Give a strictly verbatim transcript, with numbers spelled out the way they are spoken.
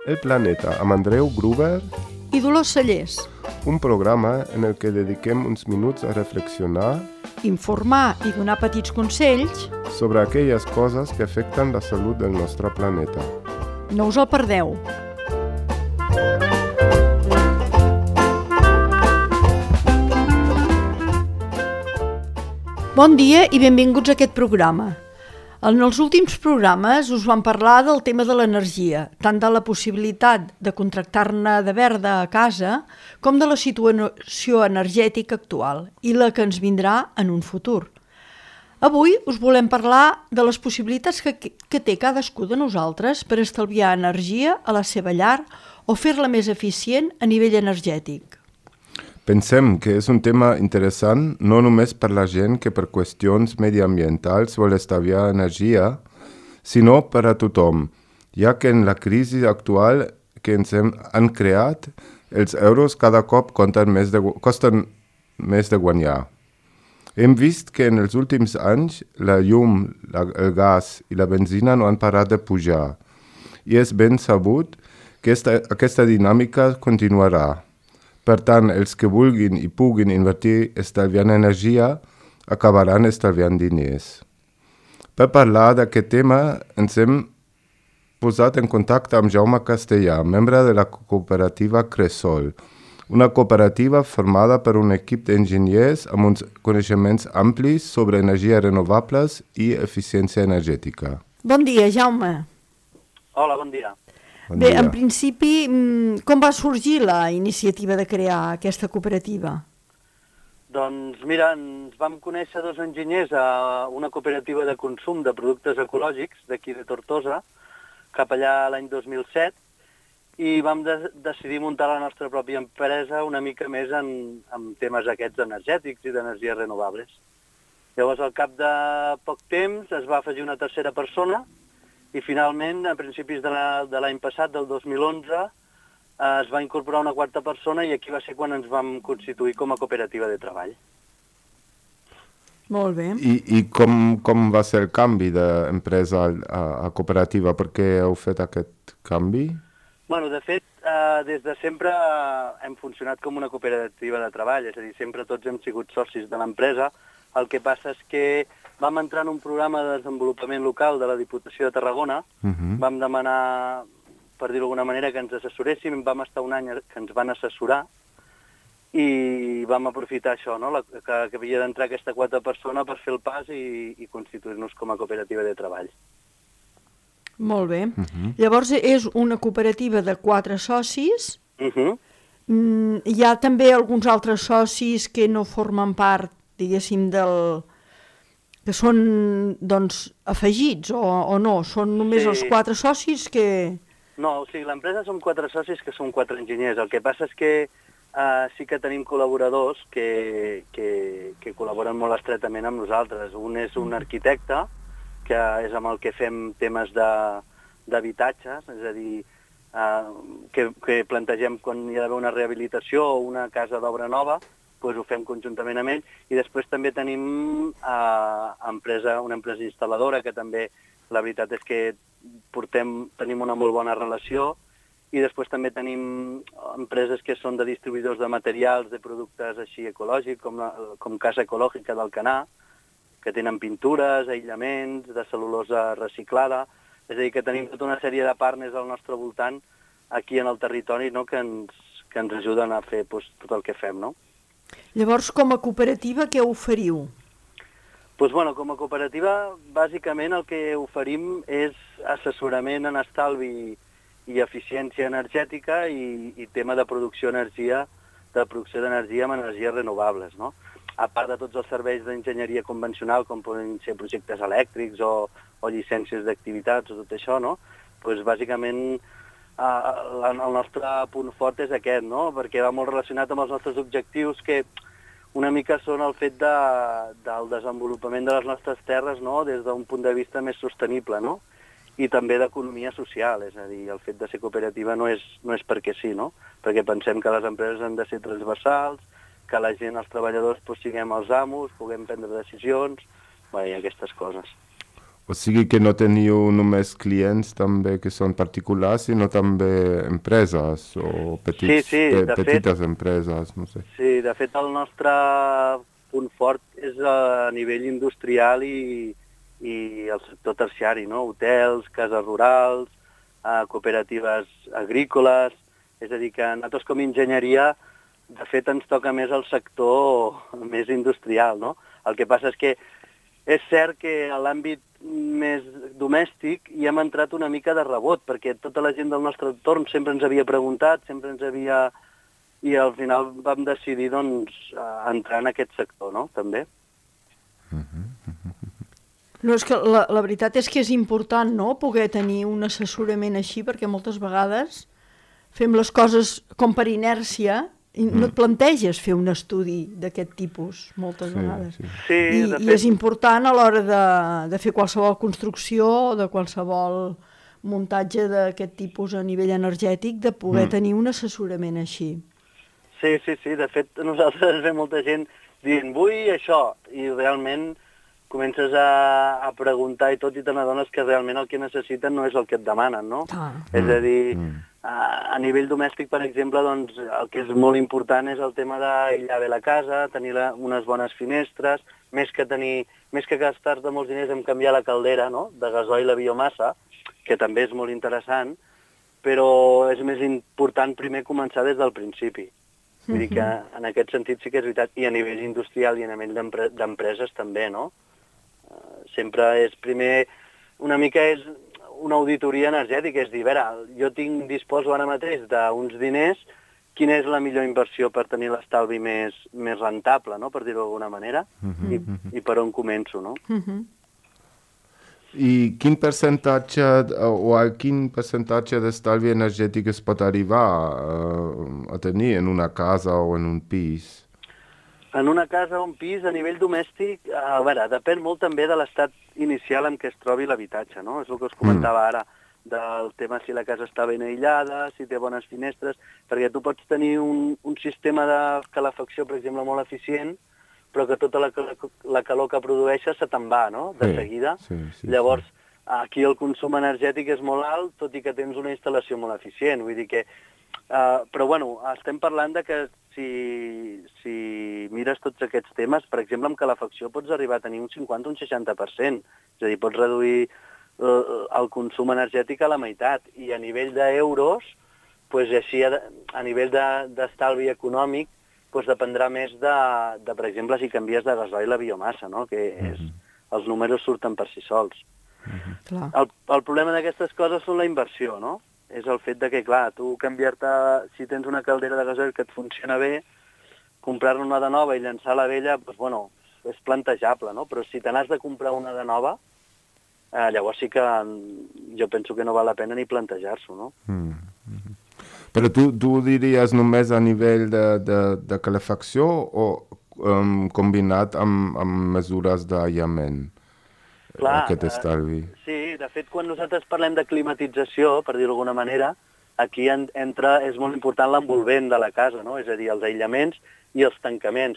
El Planeta amb Andreu Gruber i Dolors Cellers. Un programa en el que dediquem uns minuts a reflexionar, informar i donar petits consells sobre aquelles coses que afecten la salut del nostre planeta. No us el perdeu. Bon dia i benvinguts a aquest programa. En els últims programes us vam parlar del tema de l'energia, tant de la possibilitat de contractar-ne de verda a casa com de la situació energètica actual i la que ens vindrà en un futur. Avui us volem parlar de les possibilitats que, que té cadascú de nosaltres per estalviar energia a la seva llar o fer-la més eficient a nivell energètic. Pensem que és un tema interessant no només per la gent que per qüestions mediambientals vol estalviar energia, sinó per a tothom, ja que en la crisi actual que ens hem, han creat, els euros cada cop costen més de, costen més de guanyar. Hem vist que en els últims anys la llum, la, el gas i la benzina no han parat de pujar, i és ben sabut que esta, aquesta dinàmica continuarà. Per tant, els que vulguin i puguin invertir estalviant energia acabaran estalviant diners. Per parlar d'aquest tema, ens hem posat en contacte amb Jaume Castellà, membre de la cooperativa Cresol, una cooperativa formada per un equip d'enginyers amb uns coneixements amplis sobre energies renovables i eficiència energètica. Bon dia, Jaume. Hola, bon dia. Bon Bé, dia. en principi, com va sorgir la iniciativa de crear aquesta cooperativa? Doncs mira, ens vam conèixer dos enginyers a una cooperativa de consum de productes ecològics d'aquí de Tortosa, cap allà l'any dos mil set, i vam de decidir muntar la nostra pròpia empresa una mica més en, en temes aquests energètics i d'energies renovables. Llavors, al cap de poc temps, es va afegir una tercera persona, i finalment, a principis de l'any passat, del dos mil onze, eh, es va incorporar una quarta persona i aquí va ser quan ens vam constituir com a cooperativa de treball. Molt bé. I, i com, com va ser el canvi d'empresa a, a cooperativa? Per què heu fet aquest canvi? Bueno, de fet, eh, des de sempre hem funcionat com una cooperativa de treball, és a dir, sempre tots hem sigut socis de l'empresa. El que passa és que vam entrar en un programa de desenvolupament local de la Diputació de Tarragona, uh-huh. Vam demanar, per dir-ho d'alguna manera, que ens assessoréssim, vam estar un any que ens van assessorar i vam aprofitar això, no? La, que, que havia d'entrar aquesta quarta persona per fer el pas i, i constituir-nos com a cooperativa de treball. Molt bé. Uh-huh. Llavors és una cooperativa de quatre socis. Uh-huh. Mm, hi ha també alguns altres socis que no formen part, diguéssim, del... que són, doncs, afegits o, o no? Són només sí. Els quatre socis que... No, o sigui, l'empresa som quatre socis que són quatre enginyers. El que passa és que uh, sí que tenim col·laboradors que, que, que col·laboren molt estretament amb nosaltres. Un és un arquitecte, que és amb el que fem temes d'habitatges, és a dir, uh, que, que plantegem quan hi ha d'haver una rehabilitació o una casa d'obra nova, doncs ho fem conjuntament amb ell, i després també tenim uh, empresa, una empresa instal·ladora que també la veritat és que portem, tenim una molt bona relació, i després també tenim empreses que són de distribuïdors de materials, de productes així ecològics, com, la, com Casa Ecològica d'Alcanar, que tenen pintures, aïllaments, de cel·lulosa reciclada, és a dir, que tenim tota una sèrie de partners al nostre voltant aquí en el territori, no?, que, ens, que ens ajuden a fer doncs, tot el que fem, no? Llavors, com a cooperativa, què oferiu? Doncs, bueno, com a cooperativa, bàsicament el que oferim és assessorament en estalvi i eficiència energètica i, i tema de producció d'energia, de producció d'energia amb energies renovables, no? A part de tots els serveis d'enginyeria convencional, com poden ser projectes elèctrics o, o llicències d'activitats o tot això, no? Doncs, bàsicament, Uh, el nostre punt fort és aquest, no? Perquè va molt relacionat amb els nostres objectius que una mica són el fet de, del desenvolupament de les nostres terres, no?, des d'un punt de vista més sostenible, no? I també d'economia social, és a dir, el fet de ser cooperativa no és, no és perquè sí, no? Perquè pensem que les empreses han de ser transversals, que la gent, els treballadors, doncs, siguem els amos, puguem prendre decisions, bé, i aquestes coses. O sigui que no teniu només clients també que són particulars, sinó també empreses o petits, sí, sí, pe, de petites fet, empreses, no sé. Sí, de fet el nostre punt fort és a nivell industrial i, i el sector terciari, no? Hotels, cases rurals, eh, cooperatives agrícoles, és a dir que nosaltres com a enginyeria de fet ens toca més el sector més industrial, no? El que passa és que és cert que a l'àmbit més domèstic hi hem entrat una mica de rebot, perquè tota la gent del nostre entorn sempre ens havia preguntat, sempre ens havia... I al final vam decidir, doncs, entrar en aquest sector, no?, també. No, és que la, la veritat és que és important, no?, poder tenir un assessorament així, perquè moltes vegades fem les coses com per inèrcia i no et planteges fer un estudi d'aquest tipus, moltes Sí, vegades. sí. Sí, I, de I fet, és important a l'hora de, de fer qualsevol construcció o de qualsevol muntatge d'aquest tipus a nivell energètic, de poder Mm. tenir un assessorament així. sí, sí, sí, de fet, a nosaltres ens ve molta gent dient, vull això, i realment comences a, a preguntar i tot i te n'adones que realment el que necessiten no és el que et demanen, no? Ah. És a dir, Mm. a, a nivell domèstic, per exemple, doncs, el que és molt important és el tema d'aïllar bé la casa, tenir la, unes bones finestres, més que tenir, més que gastar-te molts diners en canviar la caldera, no?, de gasoil a biomassa, que també és molt interessant, però és més important primer començar des del principi. Vull dir que en aquest sentit sí que és veritat, i a nivell industrial i a nivell d'empre- d'empreses també, no? Uh, sempre és primer, una mica és una auditoria energètica, és dir, a veure, jo tinc, disposo ara mateix d'uns diners, quina és la millor inversió per tenir l'estalvi més, més rentable, no?, per dir-ho d'alguna manera, Mhm, I, i per on començo, no? Uh-huh. I quin percentatge eh, o a quin percentatge d'estalvi energètic es pot arribar eh, a tenir en una casa o en un pis? En una casa o un pis, a nivell domèstic, a veure, depèn molt també de l'estat inicial en què es trobi l'habitatge, no? És el que us comentava ara, del tema si la casa està ben aïllada, si té bones finestres, perquè tu pots tenir un, un sistema de calefacció, per exemple, molt eficient, però que tota la, la calor que produeixes se te'n va, no?, de Sí, seguida. sí, sí, Llavors, aquí el consum energètic és molt alt, tot i que tens una instal·lació molt eficient. Vull dir que... Uh, però, bueno, estem parlant de que si, si mires tots aquests temes, per exemple, amb calefacció pots arribar a tenir un cinquanta o un seixanta per cent. És a dir, pots reduir uh, el consum energètic a la meitat. I a nivell d'euros, pues, així a, a nivell d'estalvi de, econòmic, pues, dependrà més de, de, per exemple, si canvies de gasoil a biomassa, no?, que és, els números surten per si sols. Clar. El, el problema d'aquestes coses són la inversió, no? És el fet de que, clar, tu canviar-te, si tens una caldera de gasoil que et funciona bé, comprar-ne una de nova i llançar la vella, doncs, bueno, és plantejable, no? Però si te n'has de comprar una de nova, eh, llavors sí que jo penso que no val la pena ni plantejar-s'ho, no? Mm. Mhm. Però tu, tu diries només a nivell de, de, de calefacció o um, combinat amb, amb mesures d'aïllament? Clar, Aquest eh, estalvi. sí, de fet, quan nosaltres parlem de climatització, per dir-ho d'alguna manera, aquí en, entra, és molt important l'envolvent de la casa, no? És a dir, els aïllaments i els tancaments,